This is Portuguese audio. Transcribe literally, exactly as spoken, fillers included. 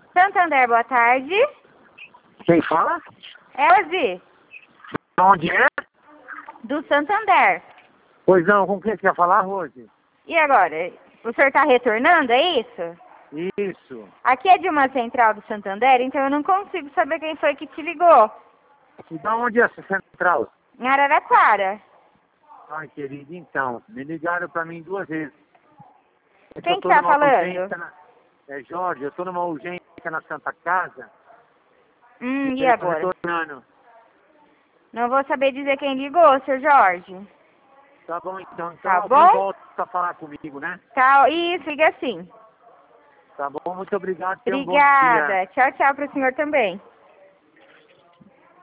Santander, boa tarde. Quem fala? É Ozzy, Onde é? do Santander. Pois não, com quem você quer falar, Rose? E agora? O senhor está retornando, é isso? Isso. Aqui é de uma central do Santander, então eu não consigo saber quem foi que te ligou. E da onde é essa central? Em Araraquara. Ai, querido, então, me ligaram pra mim duas vezes. É Quem eu tô que tá numa falando? urgência na... É Jorge, eu tô numa urgência na Santa Casa. Hum, e eu tô agora? retornando. Não vou saber dizer quem ligou, seu Jorge. Tá bom, então. Então Tá alguém bom? volta a falar comigo, né? Tá, isso, fica assim. Tá bom, muito obrigado. Tenha um bom dia. Obrigada. Tchau, tchau pro senhor também.